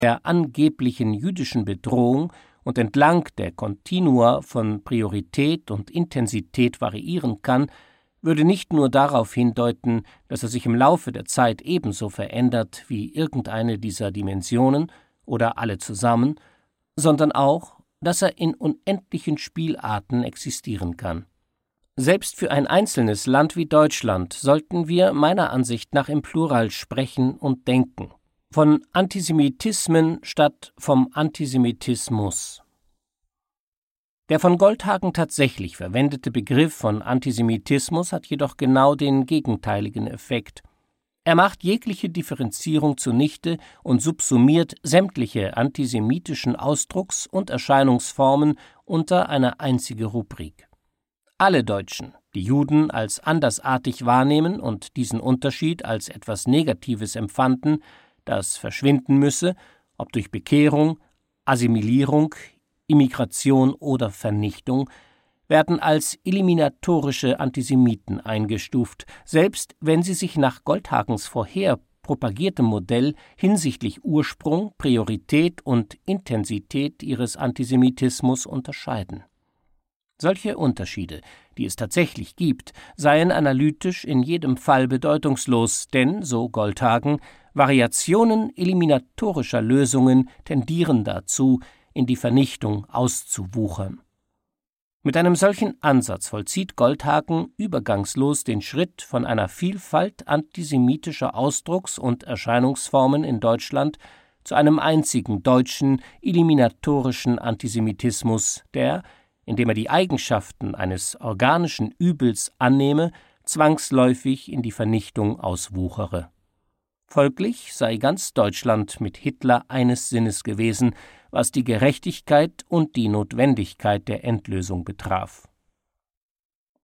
der angeblichen jüdischen Bedrohung und entlang der Kontinua von Priorität und Intensität variieren kann, würde nicht nur darauf hindeuten, dass er sich im Laufe der Zeit ebenso verändert wie irgendeine dieser Dimensionen oder alle zusammen, sondern auch, dass er in unendlichen Spielarten existieren kann. Selbst für ein einzelnes Land wie Deutschland sollten wir meiner Ansicht nach im Plural sprechen und denken. Von Antisemitismen statt vom Antisemitismus. Der von Goldhagen tatsächlich verwendete Begriff von Antisemitismus hat jedoch genau den gegenteiligen Effekt. Er macht jegliche Differenzierung zunichte und subsumiert sämtliche antisemitischen Ausdrucks- und Erscheinungsformen unter eine einzige Rubrik. Alle Deutschen, die Juden als andersartig wahrnehmen und diesen Unterschied als etwas Negatives empfanden, das verschwinden müsse, ob durch Bekehrung, Assimilierung, Immigration oder Vernichtung, werden als eliminatorische Antisemiten eingestuft, selbst wenn sie sich nach Goldhagens vorher propagiertem Modell hinsichtlich Ursprung, Priorität und Intensität ihres Antisemitismus unterscheiden. Solche Unterschiede, die es tatsächlich gibt, seien analytisch in jedem Fall bedeutungslos, denn, so Goldhagen, Variationen eliminatorischer Lösungen tendieren dazu, in die Vernichtung auszuwuchern. Mit einem solchen Ansatz vollzieht Goldhagen übergangslos den Schritt von einer Vielfalt antisemitischer Ausdrucks- und Erscheinungsformen in Deutschland zu einem einzigen deutschen, eliminatorischen Antisemitismus, der, indem er die Eigenschaften eines organischen Übels annehme, zwangsläufig in die Vernichtung auswuchere. Folglich sei ganz Deutschland mit Hitler eines Sinnes gewesen, was die Gerechtigkeit und die Notwendigkeit der Endlösung betraf.